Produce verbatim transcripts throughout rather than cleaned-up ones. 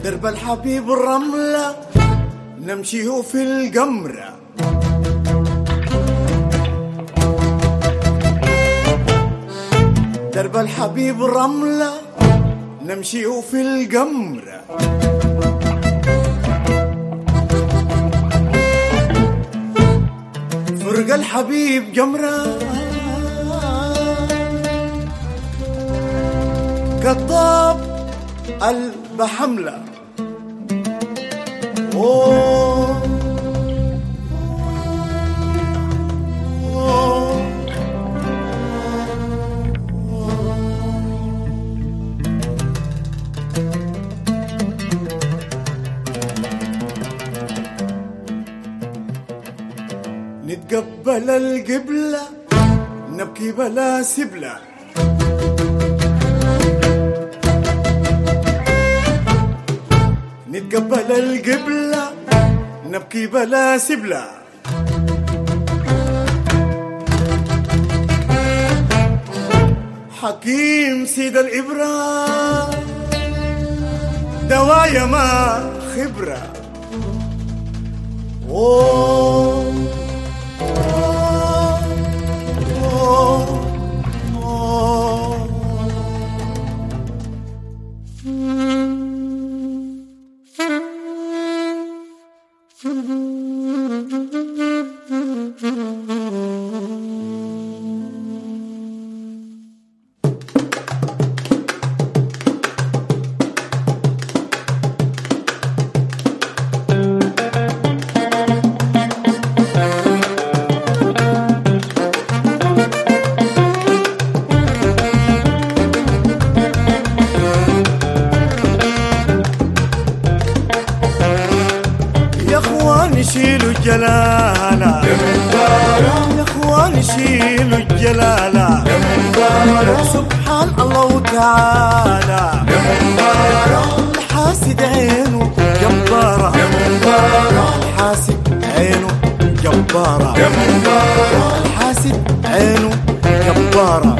درب الحبيب الرملة نمشيه في القمرة، درب الحبيب الرملة نمشيه في القمرة، فرق الحبيب جمرة قطاب قلب حملة. أوه أوه نتقبل القبلة نبكي بلا سبلة، نتقبل القبلة نبكي بلا سبلة، حكيم سيد الإبرة دوايا ما خبرة. أوه أوه أوه شيلوا الجلالة يا اخوان شيلوا الجلالة سبحان الله وتعالى الحاسد عينه جبارة الحاسد عينه جبارة الحاسد عينه جبارة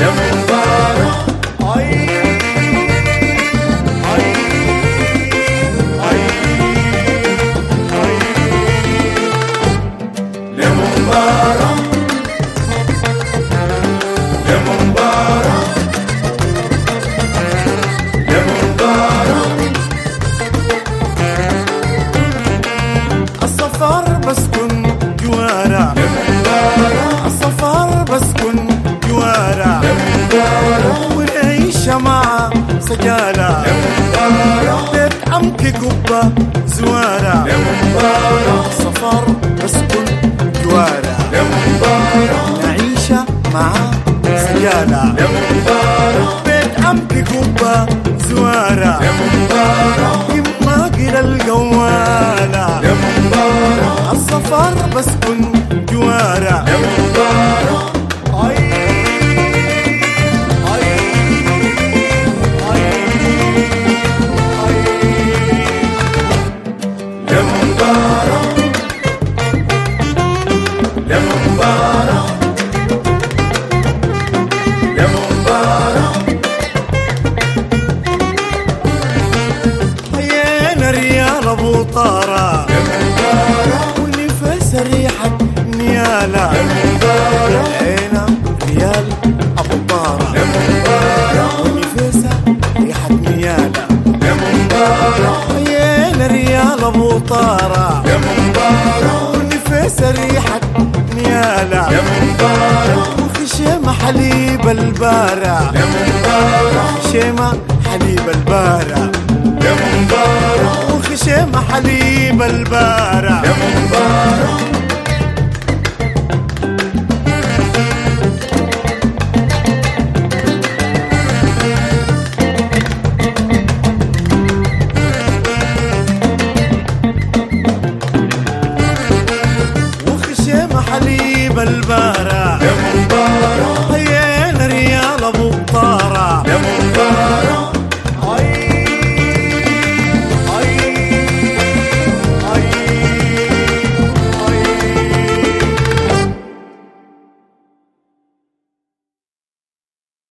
الصفار بسكن جوارا الصفار بسكن جوارا والعيشة مع سجالة بيت عمك قبة زوارة الصفار بسكن جوارا نعيشة مع سجالة بيت عمك قبة زوارة يما قل القوالة الصفار بسكن جوارة حيينا ريال ابو طارة ونفس ريحة نيالة، حيينا ريال ابو طارة ونفس ريحة نيالة، حيينا ريال ابو طارة ونفس ريحة نيالة، وخشيمة حليب البارة خشيمة حليب البارة وخشيمة حليب البارة